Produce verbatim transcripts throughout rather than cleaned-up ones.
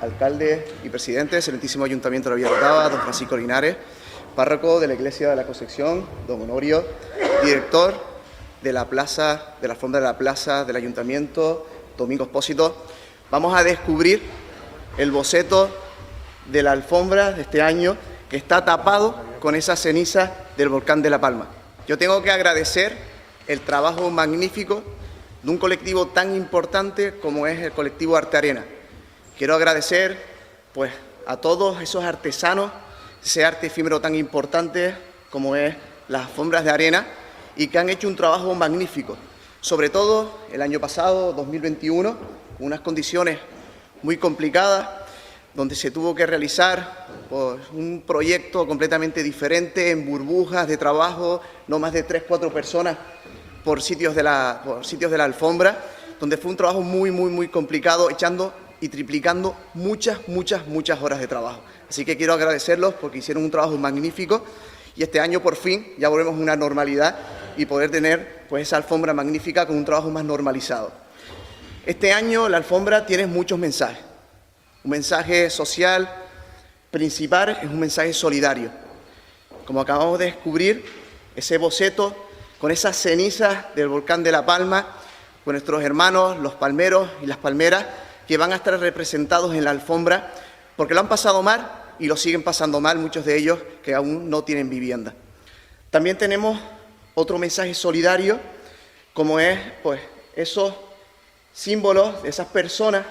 alcalde y presidente del excelentísimo Ayuntamiento de la Villa Orotava, don Francisco Linares, párroco de la Iglesia de la Concepción, don Honorio, director de la plaza, de la alfombra de la plaza del Ayuntamiento, Domingo Expósito. Vamos a descubrir el boceto de la alfombra de este año que está tapado con esa ceniza del volcán de La Palma. Yo tengo que agradecer el trabajo magnífico de un colectivo tan importante como es el colectivo Arte Arena. Quiero agradecer pues, a todos esos artesanos, ese arte efímero tan importante como es las alfombras de arena y que han hecho un trabajo magnífico. Sobre todo el año pasado, dos mil veintiuno, con unas condiciones muy complicadas, donde se tuvo que realizar pues, un proyecto completamente diferente, en burbujas de trabajo, no más de tres, cuatro personas por sitios de la, por sitios de la alfombra, donde fue un trabajo muy, muy, muy complicado, echando y triplicando muchas, muchas, muchas horas de trabajo. Así que quiero agradecerlos porque hicieron un trabajo magnífico y este año por fin ya volvemos a una normalidad y poder tener pues, esa alfombra magnífica con un trabajo más normalizado. Este año la alfombra tiene muchos mensajes. Un mensaje social principal es un mensaje solidario. Como acabamos de descubrir, ese boceto con esas cenizas del volcán de La Palma, con nuestros hermanos, los palmeros y las palmeras, que van a estar representados en la alfombra, porque lo han pasado mal y lo siguen pasando mal muchos de ellos que aún no tienen vivienda. También tenemos otro mensaje solidario, como es pues, esos símbolos de esas personas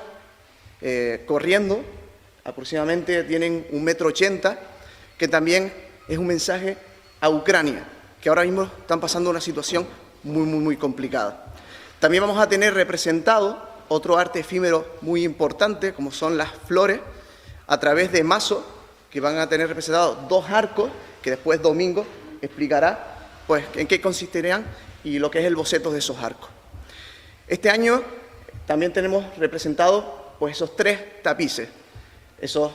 eh, corriendo, aproximadamente tienen un metro ochenta, que también es un mensaje a Ucrania, que ahora mismo están pasando una situación muy, muy, muy complicada. También vamos a tener representado otro arte efímero muy importante, como son las flores, a través de mazos, que van a tener representados dos arcos, que después Domingo explicará pues, en qué consistirían y lo que es el boceto de esos arcos. Este año también tenemos representados pues, esos tres tapices, esos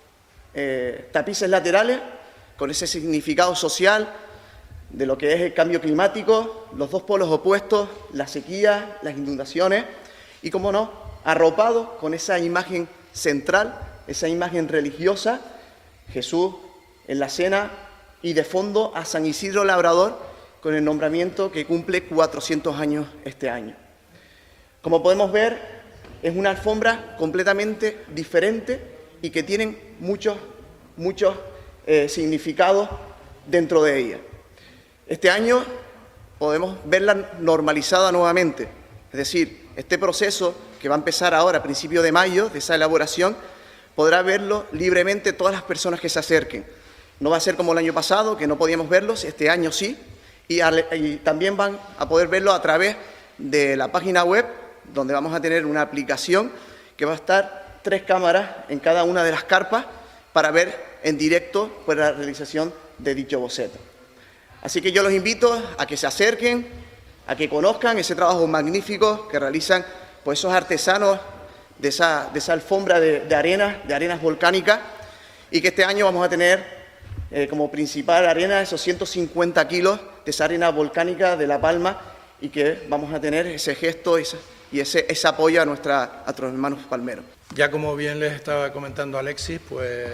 eh, tapices laterales, con ese significado social de lo que es el cambio climático, los dos polos opuestos, la sequía, las inundaciones, y, como no, arropado con esa imagen central, esa imagen religiosa, Jesús en la cena y de fondo a San Isidro Labrador con el nombramiento que cumple cuatrocientos años este año. Como podemos ver, es una alfombra completamente diferente y que tienen muchos, muchos eh, significados dentro de ella. Este año podemos verla normalizada nuevamente, es decir, este proceso que va a empezar ahora a principios de mayo, de esa elaboración, podrá verlo libremente todas las personas que se acerquen. No va a ser como el año pasado, que no podíamos verlos, este año sí, y, a, y también van a poder verlo a través de la página web, donde vamos a tener una aplicación que va a estar tres cámaras en cada una de las carpas para ver en directo pues, la realización de dicho boceto. Así que yo los invito a que se acerquen, a que conozcan ese trabajo magnífico que realizan pues, esos artesanos de esa, de esa alfombra de, de arena, de arenas volcánicas, y que este año vamos a tener eh, como principal arena esos ciento cincuenta kilos de esa arena volcánica de La Palma, y que vamos a tener ese gesto ese, y ese, ese apoyo a, nuestra, a nuestros hermanos palmeros. Ya como bien les estaba comentando Alexis, pues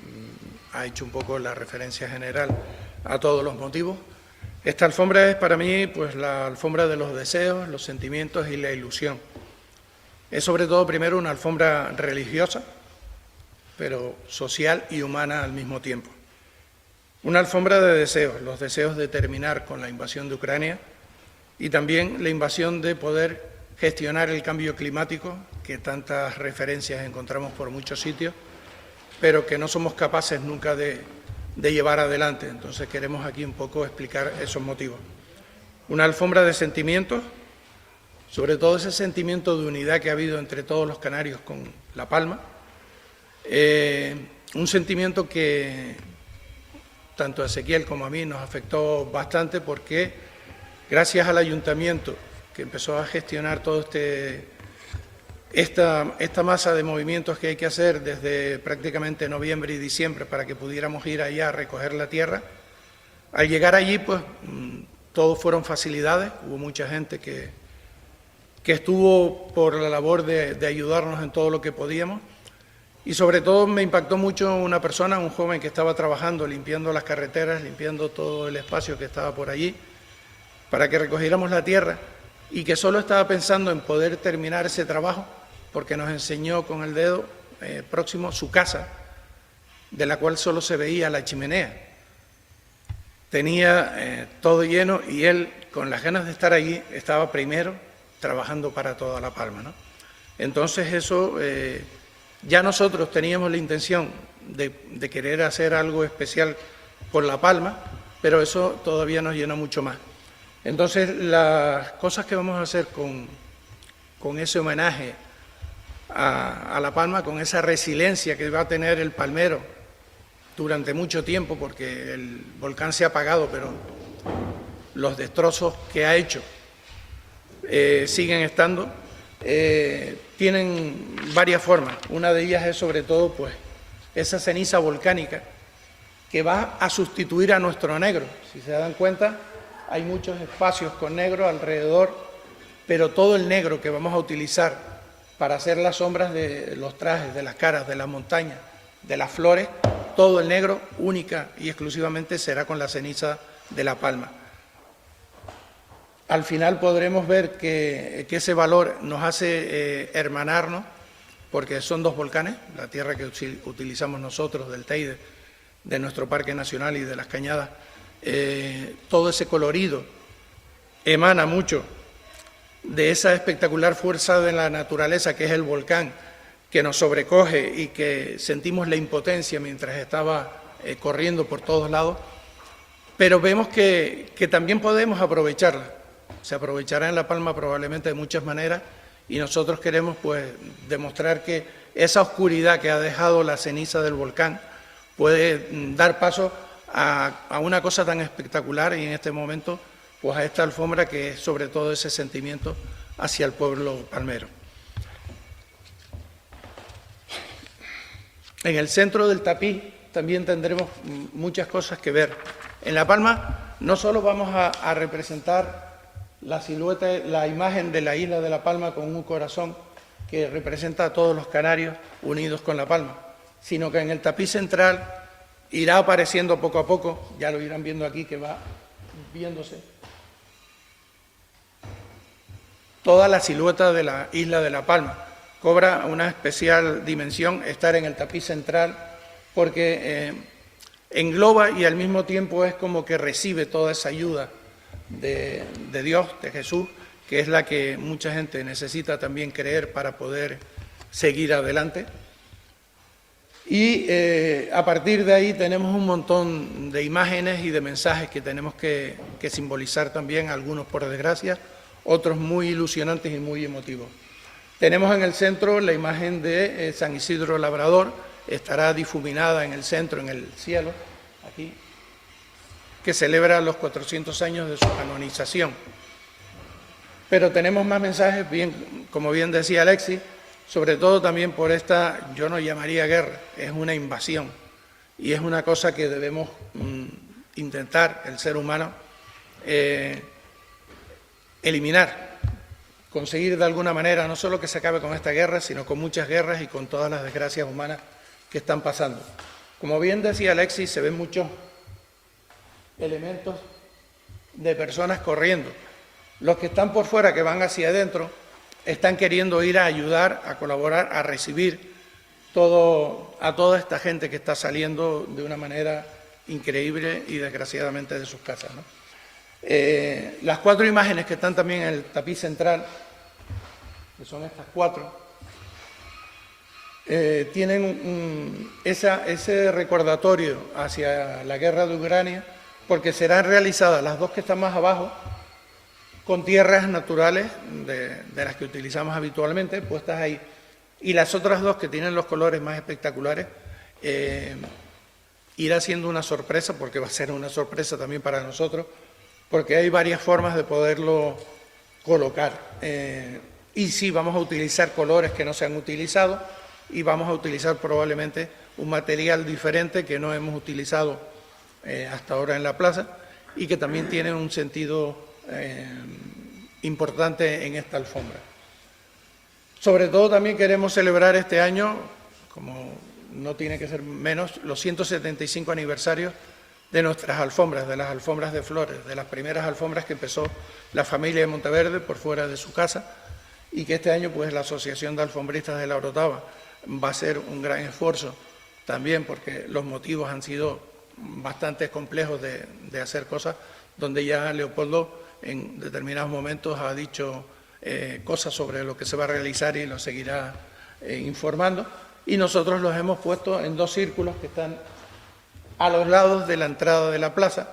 ha hecho un poco la referencia general a todos los motivos. Esta alfombra es para mí pues, la alfombra de los deseos, los sentimientos y la ilusión. Es sobre todo primero una alfombra religiosa, pero social y humana al mismo tiempo. Una alfombra de deseos, los deseos de terminar con la invasión de Ucrania y también la invasión de poder gestionar el cambio climático, que tantas referencias encontramos por muchos sitios, pero que no somos capaces nunca de, de llevar adelante. Entonces queremos aquí un poco explicar esos motivos. Una alfombra de sentimientos, sobre todo ese sentimiento de unidad que ha habido entre todos los canarios con La Palma, eh, un sentimiento que tanto a Ezequiel como a mí nos afectó bastante porque gracias al ayuntamiento que empezó a gestionar todo este esta, esta masa de movimientos que hay que hacer desde prácticamente noviembre y diciembre para que pudiéramos ir allá a recoger la tierra, al llegar allí pues todos fueron facilidades, hubo mucha gente que que estuvo por la labor de, de ayudarnos en todo lo que podíamos Y sobre todo me impactó mucho una persona, un joven que estaba trabajando, limpiando las carreteras, limpiando todo el espacio que estaba por allí, para que recogiéramos la tierra, y que solo estaba pensando en poder terminar ese trabajo, porque nos enseñó con el dedo eh, próximo su casa, de la cual solo se veía la chimenea. Tenía eh, todo lleno y él, con las ganas de estar allí, estaba primero trabajando para toda La Palma, ¿no? Entonces eso, eh, ya nosotros teníamos la intención de, de querer hacer algo especial por La Palma, pero eso todavía nos llenó mucho más. Entonces las cosas que vamos a hacer con, con ese homenaje a, a La Palma, con esa resiliencia que va a tener el palmero durante mucho tiempo, porque el volcán se ha apagado, pero los destrozos que ha hecho eh, siguen estando, eh, tienen varias formas. Una de ellas es sobre todo pues esa ceniza volcánica que va a sustituir a nuestro negro. Si se dan cuenta, hay muchos espacios con negro alrededor, pero todo el negro que vamos a utilizar para hacer las sombras de los trajes, de las caras, de las montañas, de las flores, todo el negro única y exclusivamente será con la ceniza de La Palma. Al final podremos ver que, que ese valor nos hace eh, hermanarnos, porque son dos volcanes, la tierra que utilizamos nosotros del Teide, de nuestro Parque Nacional y de las Cañadas, eh, todo ese colorido emana mucho de esa espectacular fuerza de la naturaleza que es el volcán, que nos sobrecoge y que sentimos la impotencia mientras estaba eh, corriendo por todos lados, pero vemos que, que también podemos aprovecharla. Se aprovechará en La Palma probablemente de muchas maneras y nosotros queremos pues demostrar que esa oscuridad que ha dejado la ceniza del volcán puede dar paso a, a una cosa tan espectacular y en este momento pues a esta alfombra que es sobre todo ese sentimiento hacia el pueblo palmero. En el centro del tapiz también tendremos muchas cosas que ver. En La Palma no solo vamos a, a representar la silueta, la imagen de la isla de La Palma con un corazón que representa a todos los canarios unidos con La Palma, sino que en el tapiz central irá apareciendo poco a poco, ya lo irán viendo aquí que va viéndose, toda la silueta de la isla de La Palma. Cobra una especial dimensión estar en el tapiz central porque eh, engloba y al mismo tiempo es como que recibe toda esa ayuda de, de Dios, de Jesús, que es la que mucha gente necesita también creer para poder seguir adelante. Y eh, a partir de ahí tenemos un montón de imágenes y de mensajes que tenemos que, que simbolizar también, algunos por desgracia, otros muy ilusionantes y muy emotivos. Tenemos en el centro la imagen de eh, San Isidro Labrador, estará difuminada en el centro, en el cielo, aquí, que celebra los cuatrocientos años de su canonización. Pero tenemos más mensajes, bien, como bien decía Alexis, sobre todo también por esta, yo no llamaría guerra, es una invasión, y es una cosa que debemos mm, intentar, el ser humano, eh, eliminar. Conseguir de alguna manera no solo que se acabe con esta guerra, sino con muchas guerras y con todas las desgracias humanas que están pasando. Como bien decía Alexis, se ven muchos elementos de personas corriendo. Los que están por fuera, que van hacia adentro, están queriendo ir a ayudar, a colaborar, a recibir todo, a toda esta gente que está saliendo de una manera increíble y desgraciadamente de sus casas, ¿no? Eh, las cuatro imágenes que están también en el tapiz central, que son estas cuatro, eh, tienen un, esa, ese recordatorio hacia la guerra de Ucrania, porque serán realizadas las dos que están más abajo con tierras naturales de, de las que utilizamos habitualmente, puestas ahí, y las otras dos que tienen los colores más espectaculares, eh, irá siendo una sorpresa, porque va a ser una sorpresa también para nosotros, porque hay varias formas de poderlo colocar. Eh, y sí, vamos a utilizar colores que no se han utilizado y vamos a utilizar probablemente un material diferente que no hemos utilizado eh, hasta ahora en la plaza y que también tiene un sentido eh, importante en esta alfombra. Sobre todo también queremos celebrar este año, como no tiene que ser menos, los ciento setenta y cinco aniversarios de nuestras alfombras, de las alfombras de flores, de las primeras alfombras que empezó la familia de Monteverde por fuera de su casa, y que este año pues la Asociación de Alfombristas de la Orotava va a ser un gran esfuerzo también, porque los motivos han sido bastante complejos de, de hacer cosas, donde ya Leopoldo en determinados momentos ha dicho eh, cosas sobre lo que se va a realizar y lo seguirá eh, informando, y nosotros los hemos puesto en dos círculos que están a los lados de la entrada de la plaza,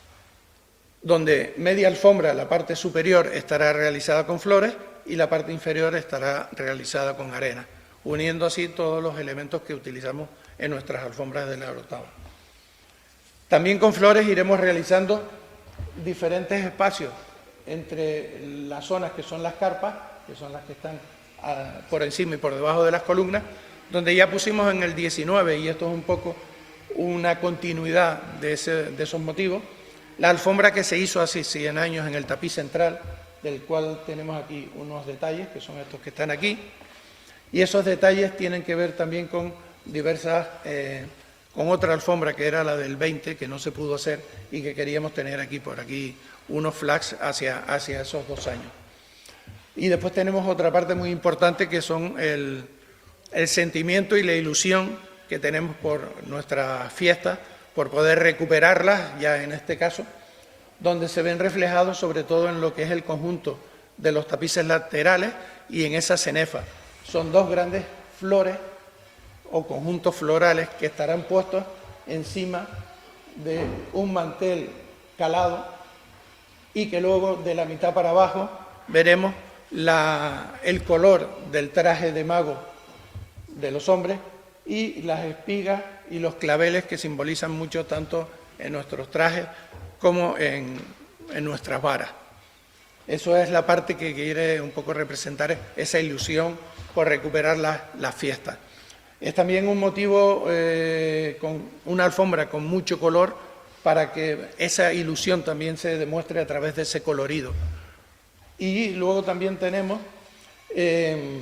donde media alfombra, la parte superior, estará realizada con flores y la parte inferior estará realizada con arena, uniendo así todos los elementos que utilizamos en nuestras alfombras de la Orotava. También con flores iremos realizando diferentes espacios entre las zonas que son las carpas, que son las que están a, por encima y por debajo de las columnas, donde ya pusimos en el diecinueve, y esto es un poco una continuidad de, ese, de esos motivos, la alfombra que se hizo hace cien años en el tapiz central, del cual tenemos aquí unos detalles, que son estos que están aquí, y esos detalles tienen que ver también con diversas, eh, con otra alfombra que era la del veinte, que no se pudo hacer y que queríamos tener aquí, por aquí, unos flags hacia, hacia esos dos años. Y después tenemos otra parte muy importante, que son el, el sentimiento y la ilusión que tenemos por nuestras fiestas, por poder recuperarlas, ya en este caso, donde se ven reflejados sobre todo en lo que es el conjunto de los tapices laterales y en esa cenefa. Son dos grandes flores o conjuntos florales que estarán puestos encima de un mantel calado, y que luego de la mitad para abajo veremos la, el color del traje de mago de los hombres y las espigas y los claveles que simbolizan mucho tanto en nuestros trajes como en, en nuestras varas. Eso es la parte que quiere un poco representar esa ilusión por recuperar las, las fiestas. Es también un motivo eh, con una alfombra con mucho color, para que esa ilusión también se demuestre a través de ese colorido. Y luego también tenemos eh,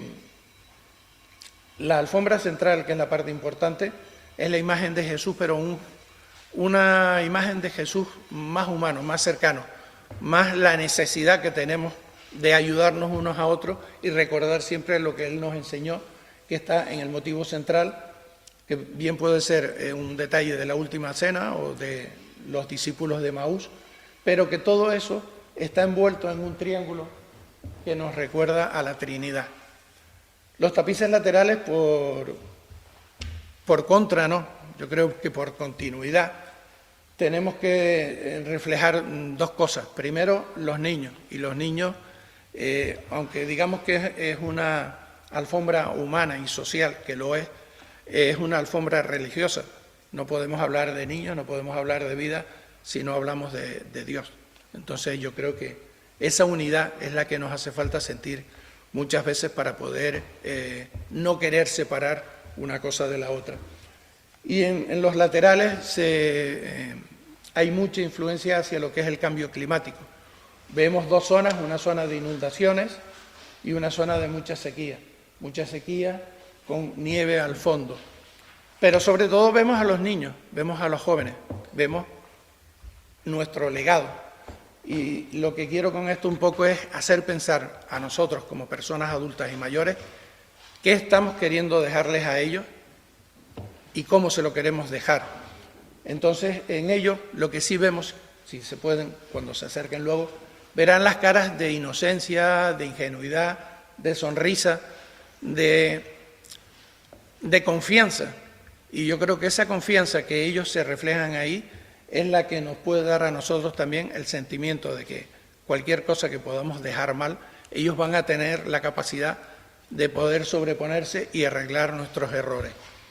la alfombra central, que es la parte importante, es la imagen de Jesús, pero un, una imagen de Jesús más humano, más cercano, más la necesidad que tenemos de ayudarnos unos a otros y recordar siempre lo que Él nos enseñó, que está en el motivo central, que bien puede ser eh, un detalle de la última cena o de los discípulos de Maús, pero que todo eso está envuelto en un triángulo que nos recuerda a la Trinidad. Los tapices laterales, por, por contra, no, yo creo que por continuidad, tenemos que reflejar dos cosas. Primero, los niños, y los niños, eh, aunque digamos que es, es una alfombra humana y social, que lo es, es una alfombra religiosa. No podemos hablar de niños, no podemos hablar de vida si no hablamos de, de Dios. Entonces yo creo que esa unidad es la que nos hace falta sentir muchas veces para poder eh, no querer separar una cosa de la otra. Y en, en los laterales se, eh, hay mucha influencia hacia lo que es el cambio climático. Vemos dos zonas, una zona de inundaciones y una zona de mucha sequía. Mucha sequía con nieve al fondo. Pero sobre todo vemos a los niños, vemos a los jóvenes, vemos nuestro legado. Y lo que quiero con esto un poco es hacer pensar a nosotros como personas adultas y mayores qué estamos queriendo dejarles a ellos y cómo se lo queremos dejar. Entonces, en ello, lo que sí vemos, si se pueden, cuando se acerquen luego, verán las caras de inocencia, de ingenuidad, de sonrisa, de, de confianza. Y yo creo que esa confianza que ellos se reflejan ahí es la que nos puede dar a nosotros también el sentimiento de que cualquier cosa que podamos dejar mal, ellos van a tener la capacidad de poder sobreponerse y arreglar nuestros errores.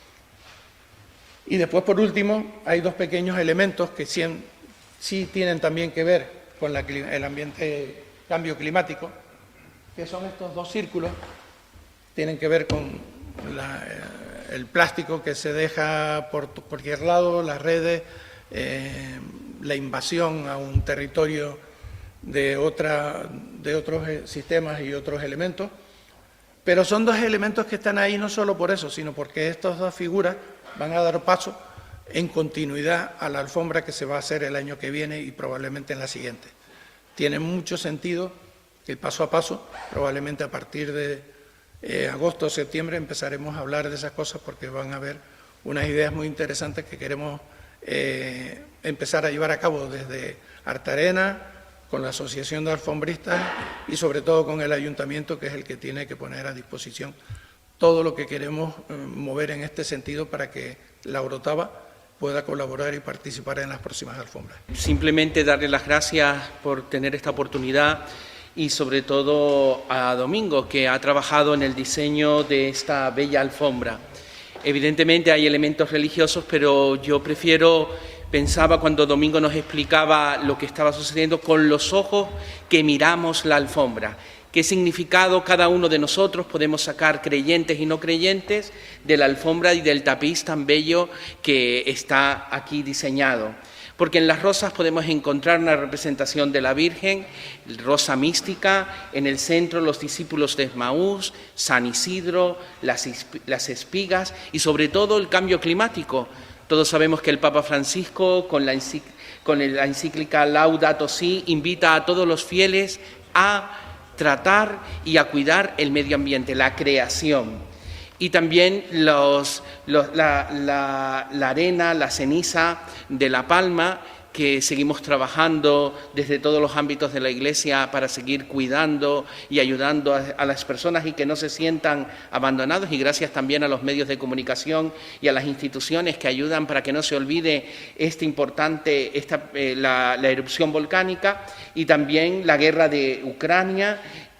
Y después, por último, hay dos pequeños elementos que sí, sí tienen también que ver con la, el ambiente, cambio climático, que son estos dos círculos, tienen que ver con la, el plástico que se deja por cualquier lado, las redes, eh, la invasión a un territorio de, otra, de otros sistemas y otros elementos, Pero son dos elementos que están ahí no solo por eso, sino porque estas dos figuras van a dar paso en continuidad a la alfombra que se va a hacer el año que viene y probablemente en la siguiente. Tiene mucho sentido que paso a paso, probablemente a partir de eh, agosto o septiembre empezaremos a hablar de esas cosas porque van a haber unas ideas muy interesantes que queremos eh, empezar a llevar a cabo desde Artarena, con la Asociación de Alfombristas y sobre todo con el Ayuntamiento, que es el que tiene que poner a disposición todo lo que queremos eh, mover en este sentido para que la Orotava pueda colaborar y participar en las próximas alfombras. Simplemente darle las gracias por tener esta oportunidad y sobre todo a Domingo, que ha trabajado en el diseño de esta bella alfombra. Evidentemente hay elementos religiosos, pero yo prefiero, pensaba cuando Domingo nos explicaba lo que estaba sucediendo, con los ojos que miramos la alfombra. ¿Qué significado cada uno de nosotros podemos sacar, creyentes y no creyentes, de la alfombra y del tapiz tan bello que está aquí diseñado? Porque en las rosas podemos encontrar una representación de la Virgen, rosa mística, en el centro los discípulos de Emaús, San Isidro, las, las espigas y sobre todo el cambio climático. Todos sabemos que el Papa Francisco, con la, con la encíclica Laudato Si, invita a todos los fieles a tratar y a cuidar el medio ambiente, la creación. Y también los, los, la, la, la arena, la ceniza de la palma, que seguimos trabajando desde todos los ámbitos de la Iglesia para seguir cuidando y ayudando a, a las personas y que no se sientan abandonados, y gracias también a los medios de comunicación y a las instituciones que ayudan para que no se olvide este importante, esta, eh, la, la erupción volcánica, y también la guerra de Ucrania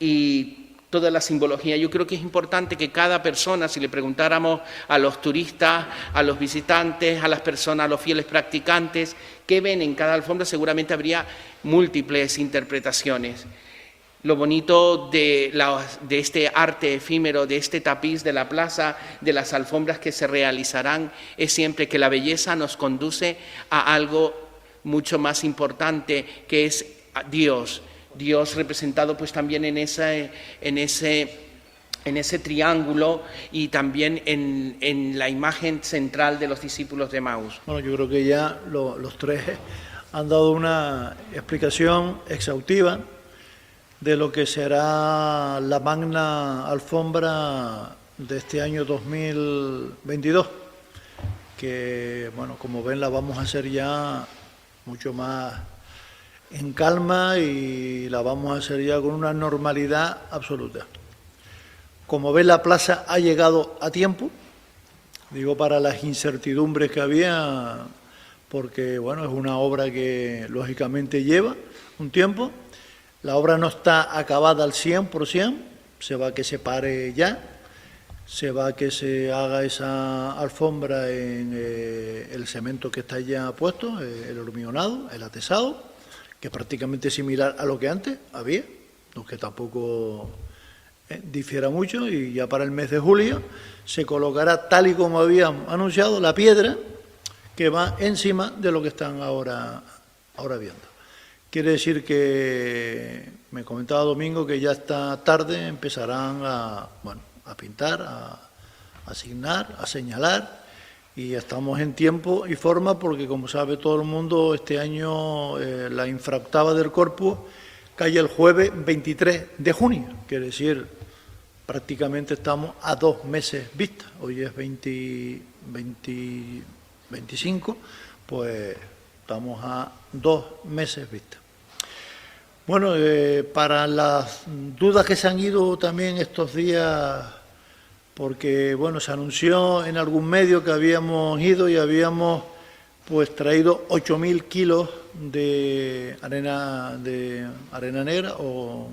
y toda la simbología. Yo creo que es importante que cada persona, si le preguntáramos a los turistas, a los visitantes, a las personas, a los fieles practicantes, qué ven en cada alfombra, seguramente habría múltiples interpretaciones. Lo bonito de, la, de este arte efímero, de este tapiz de la plaza, de las alfombras que se realizarán, es siempre que la belleza nos conduce a algo mucho más importante, que es Dios. Dios representado pues también en, esa, en, ese, en ese triángulo y también en, en la imagen central de los discípulos de Emaús. Bueno, yo creo que ya lo, los tres han dado una explicación exhaustiva de lo que será la magna alfombra de este año dos mil veintidós, que, bueno, como ven, la vamos a hacer ya mucho más en calma y la vamos a hacer ya con una normalidad absoluta. Como ven, la plaza ha llegado a tiempo, digo, para las incertidumbres que había, porque bueno, es una obra que lógicamente lleva un tiempo. La obra no está acabada al cien por cien, se va a que se pare ya, se va a que se haga esa alfombra en eh, el cemento que está ya puesto, eh, el hormigonado, el atesado, que es prácticamente similar a lo que antes había, aunque tampoco eh, difiera mucho, y ya para el mes de julio se colocará, tal y como habían anunciado, la piedra que va encima de lo que están ahora, ahora viendo. Quiere decir que, me comentaba Domingo, que ya esta tarde empezarán a, bueno, a pintar, a asignar, a señalar, y estamos en tiempo y forma porque, como sabe todo el mundo, este año eh, la infraoctava del Corpus cae el jueves veintitrés de junio, quiere decir, prácticamente estamos a dos meses vista. Hoy es veinte, veinte, veinticinco, pues estamos a dos meses vista. Bueno, eh, para las dudas que se han ido también estos días, porque bueno, se anunció en algún medio que habíamos ido y habíamos pues traído ocho mil kilos de arena, de arena negra o,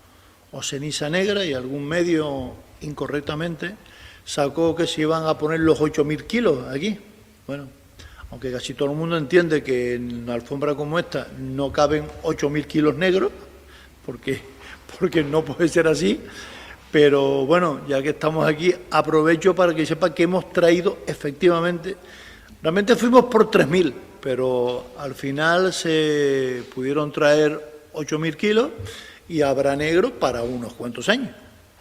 o ceniza negra, y algún medio incorrectamente sacó que se iban a poner los ocho mil kilos aquí. Bueno, aunque casi todo el mundo entiende que en una alfombra como esta no caben ocho mil kilos negros, porque, porque no puede ser así. Pero bueno, ya que estamos aquí, aprovecho para que sepa que hemos traído efectivamente, realmente fuimos por tres mil, pero al final se pudieron traer ocho mil kilos y habrá negro para unos cuantos años.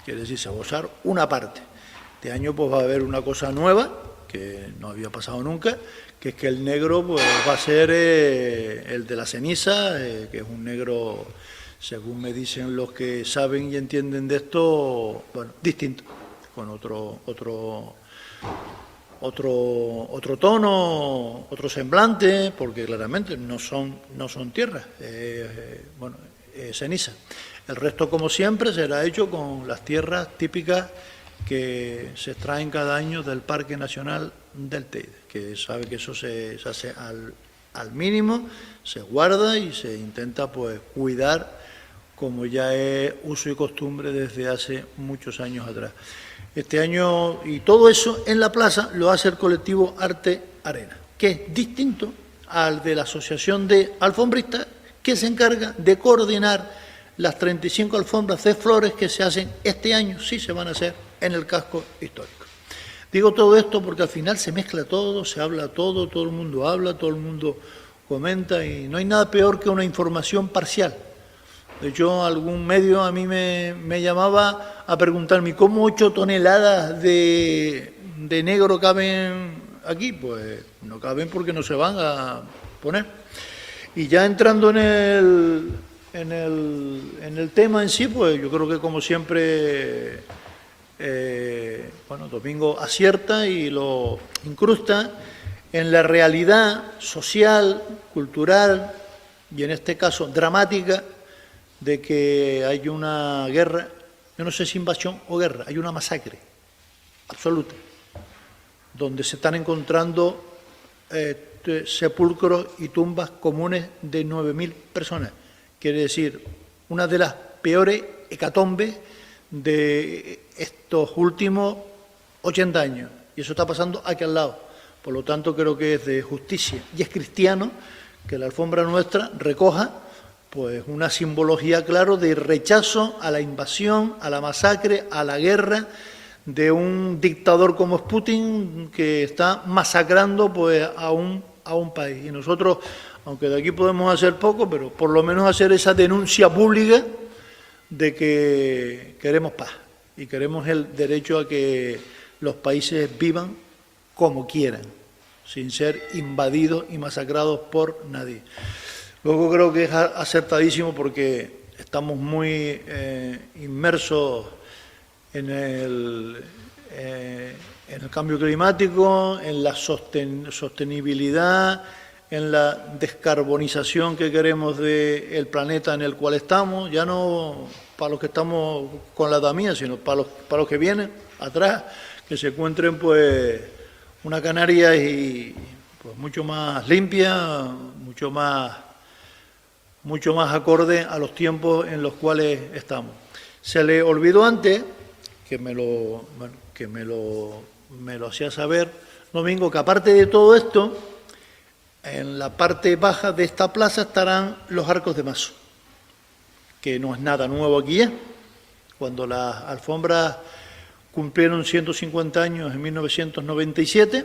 quiere decir, se va a usar una parte. Este año pues va a haber una cosa nueva, que no había pasado nunca, que es que el negro pues va a ser eh, el de la ceniza, eh, que es un negro, según me dicen los que saben y entienden de esto, bueno, distinto, con otro otro otro otro tono, otro semblante, porque claramente no son no son tierras, eh, bueno, eh, ceniza. El resto, como siempre, será hecho con las tierras típicas que se extraen cada año del Parque Nacional del Teide, que sabe que eso se, se hace al, al mínimo, se guarda y se intenta pues cuidar, como ya es uso y costumbre desde hace muchos años atrás. Este año, y todo eso en la plaza lo hace el colectivo Arte Arena, que es distinto al de la Asociación de Alfombristas, que se encarga de coordinar las treinta y cinco alfombras de flores que se hacen este año, sí se van a hacer en el casco histórico. Digo todo esto porque al final se mezcla todo, se habla todo, todo el mundo habla, todo el mundo comenta y no hay nada peor que una información parcial. De hecho, algún medio a mí me, me llamaba a preguntarme ¿cómo ocho toneladas de, de negro caben aquí? Pues no caben porque no se van a poner. Y ya entrando en el, en el, en el tema en sí, pues yo creo que como siempre, eh, bueno, Domingo acierta y lo incrusta en la realidad social, cultural y en este caso dramática de que hay una guerra, yo no sé si invasión o guerra, hay una masacre absoluta, donde se están encontrando eh, sepulcros y tumbas comunes de nueve mil personas. Quiere decir, una de las peores hecatombes de estos últimos ochenta años. Y eso está pasando aquí al lado. Por lo tanto, creo que es de justicia y es cristiano que la alfombra nuestra recoja pues una simbología, claro, de rechazo a la invasión, a la masacre, a la guerra de un dictador como es Putin, que está masacrando pues a un, a un país. Y nosotros, aunque de aquí podemos hacer poco, pero por lo menos hacer esa denuncia pública de que queremos paz y queremos el derecho a que los países vivan como quieran, sin ser invadidos y masacrados por nadie. Luego creo que es acertadísimo porque estamos muy eh, inmersos en el, eh, en el cambio climático, en la sosten sostenibilidad, en la descarbonización que queremos del planeta en el cual estamos, ya no para los que estamos con la edad mía, sino para los, para los que vienen atrás, que se encuentren pues una Canarias y pues mucho más limpia, mucho más mucho más acorde a los tiempos en los cuales estamos. Se le olvidó antes, que me lo, bueno, que me lo, me lo hacía saber Domingo, que aparte de todo esto, en la parte baja de esta plaza estarán los arcos de mazo, que no es nada nuevo aquí ya. Cuando las alfombras cumplieron ciento cincuenta años en mil novecientos noventa y siete,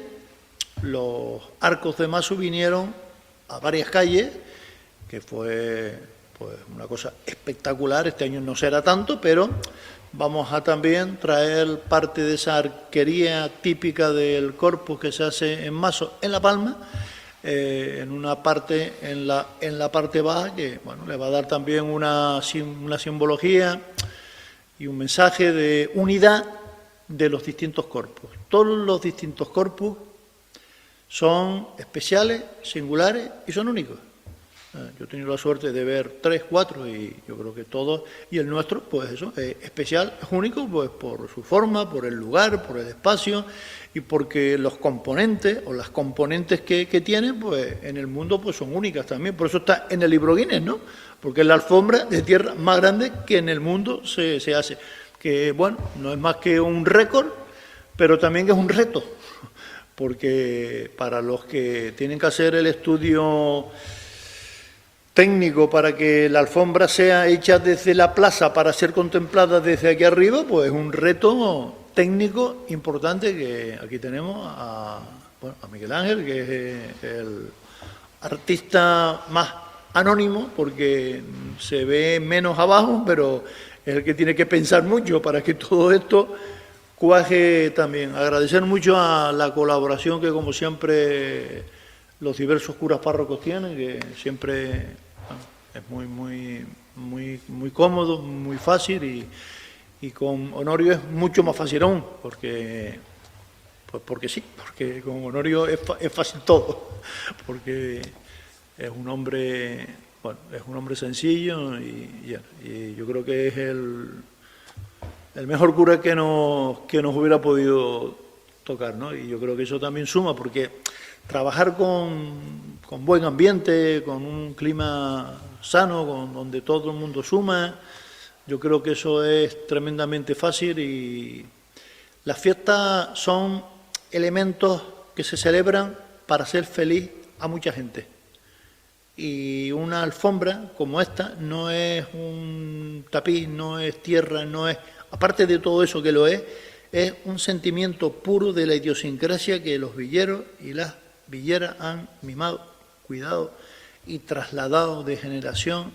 los arcos de mazo vinieron a varias calles, que fue pues una cosa espectacular. Este año no será tanto, pero vamos a también traer parte de esa arquería típica del corpus que se hace en mazo en La Palma, eh, en una parte, en la, en la parte baja, que bueno, le va a dar también una, una simbología y un mensaje de unidad de los distintos corpus. Todos los distintos corpus son especiales, singulares y son únicos. Yo he tenido la suerte de ver tres, cuatro y yo creo que todos, y el nuestro, pues eso, es especial, es único, pues por su forma, por el lugar, por el espacio y porque los componentes o las componentes que, que tiene, pues en el mundo pues son únicas también. Por eso está en el libro Guinness, ¿no? Porque es la alfombra de tierra más grande que en el mundo se, se hace. Que bueno, no es más que un récord, pero también es un reto, porque para los que tienen que hacer el estudio técnico para que la alfombra sea hecha desde la plaza para ser contemplada desde aquí arriba, pues es un reto técnico importante que aquí tenemos a, bueno, a Miguel Ángel, que es el artista más anónimo porque se ve menos abajo, pero es el que tiene que pensar mucho para que todo esto cuaje también. Agradecer mucho a la colaboración que, como siempre, los diversos curas párrocos tienen, que siempre bueno, es muy, muy, muy, muy cómodo, muy fácil, y, y con Honorio es mucho más fácil aún, porque, pues porque sí, porque con Honorio es, es fácil todo, porque es un hombre, bueno, es un hombre sencillo y, y, y yo creo que es el, el mejor cura que nos, que nos hubiera podido tocar, ¿no? Y yo creo que eso también suma, porque trabajar con, con buen ambiente, con un clima sano, con, donde todo el mundo suma, yo creo que eso es tremendamente fácil, y las fiestas son elementos que se celebran para hacer feliz a mucha gente. Y una alfombra como esta no es un tapiz, no es tierra, no es, aparte de todo eso que lo es, es un sentimiento puro de la idiosincrasia que los villeros y las villeras han mimado, cuidado y trasladado de generación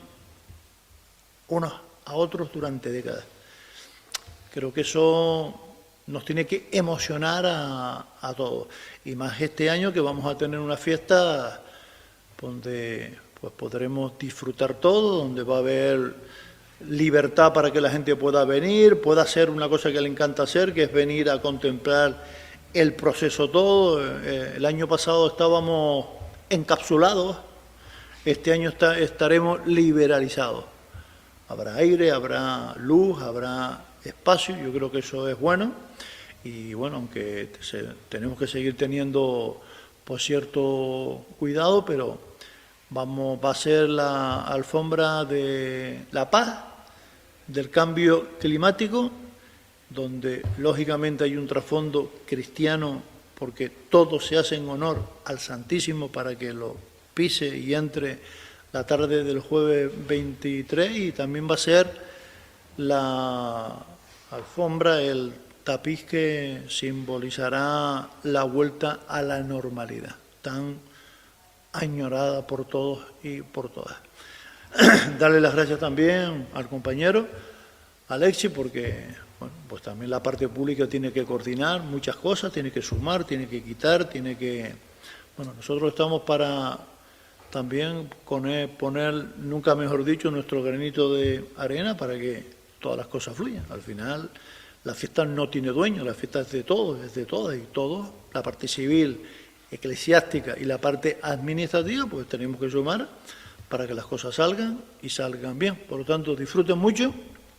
unos a otros durante décadas. Creo que eso nos tiene que emocionar a, a todos. Y más este año, que vamos a tener una fiesta donde pues podremos disfrutar todo, donde va a haber libertad para que la gente pueda venir, pueda hacer una cosa que le encanta hacer, que es venir a contemplar el proceso todo. Eh, el año pasado estábamos encapsulados, este año está, estaremos liberalizados. Habrá aire, habrá luz, habrá espacio, yo creo que eso es bueno. Y bueno, aunque se, tenemos que seguir teniendo pues cierto cuidado, pero vamos, va a ser la alfombra de la paz, del cambio climático, donde lógicamente hay un trasfondo cristiano, porque todo se hace en honor al Santísimo para que lo pise y entre la tarde del jueves veintitrés, y también va a ser la alfombra, el tapiz que simbolizará la vuelta a la normalidad, tan añorada por todos y por todas. Darle las gracias también al compañero Alexis, porque bueno, pues también la parte pública tiene que coordinar muchas cosas, tiene que sumar, tiene que quitar, tiene que... Bueno, nosotros estamos para también poner, poner, nunca mejor dicho, nuestro granito de arena para que todas las cosas fluyan. Al final, la fiesta no tiene dueño, la fiesta es de todos, es de todas y todos. La parte civil, eclesiástica y la parte administrativa, pues tenemos que sumar para que las cosas salgan y salgan bien. Por lo tanto, disfruten mucho.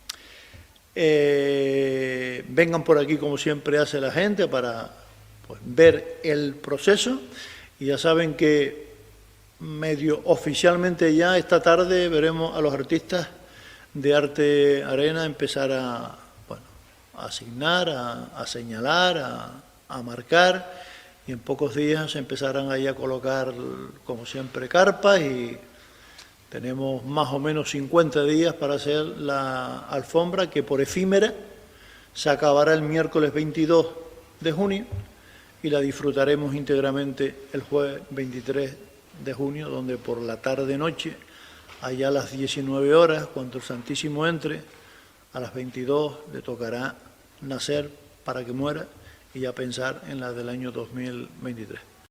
Eh, vengan por aquí, como siempre hace la gente, para pues, ver el proceso. Y ya saben que medio oficialmente ya esta tarde veremos a los artistas de Arte Arena empezar a, bueno, a asignar, a, a señalar, a, a marcar, y en pocos días empezarán ahí a colocar, como siempre, carpas, y tenemos más o menos cincuenta días para hacer la alfombra, que por efímera se acabará el miércoles veintidós de junio y la disfrutaremos íntegramente el jueves veintitrés de junio, donde por la tarde-noche, allá a las diecinueve horas, cuando el Santísimo entre, a las veintidós le tocará nacer para que muera y ya pensar en la del año dos mil veintitrés.